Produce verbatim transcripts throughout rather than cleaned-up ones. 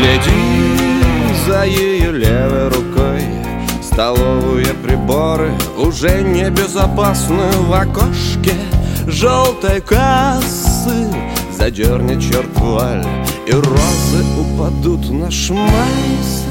Следи за ее левой рукой. Столовые приборы уже небезопасны. В окошке желтой кассы задернет черт вуаль, и розы упадут на шмайс.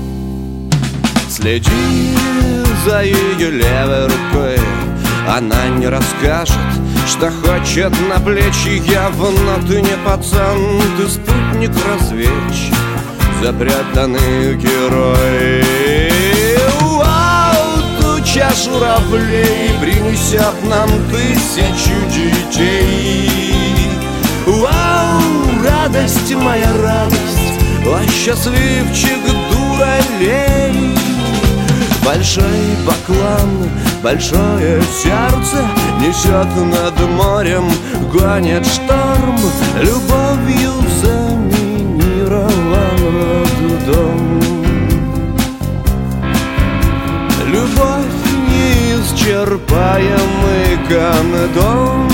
Следи за ее левой рукой. Она не расскажет, что хочет на плечи. Явно ты не пацан, ты спутник-разведчик, запрятанный герой. Вау, туча журавлей принесет нам тысячу детей. Вау, радость моя, радость, о, счастливчик дуралей. Большой баклан, большое сердце несет над морем, гонит шторм. Любовью заминирован роддом. Любовь неисчерпаемый кондом.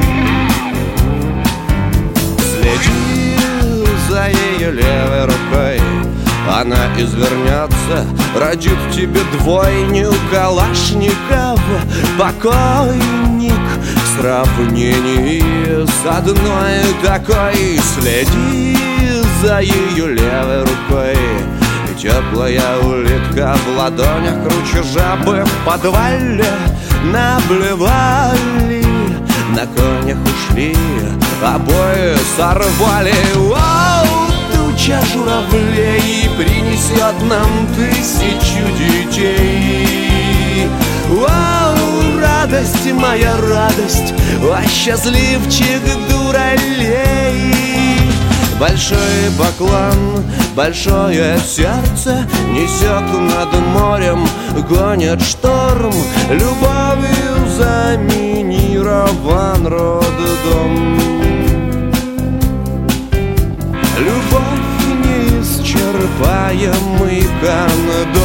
Следи за ее левой рукой. Она извернется, родит тебе двойню калашников. Покойник в сравнении с одной такой. Следи за ее левой рукой. Теплая улитка в ладонях круче жабы в подвале. Наблевали, на конях ушли, обои сорвали. Вау! Туча журавлей принесет нам тысячу детей. Вау, радость моя, радость, о, счастливчик дуралей. Большой баклан, большое сердце несет над морем, гонит шторм. Любовью заминирован роддом. Любовь неисчерпаемый кондом.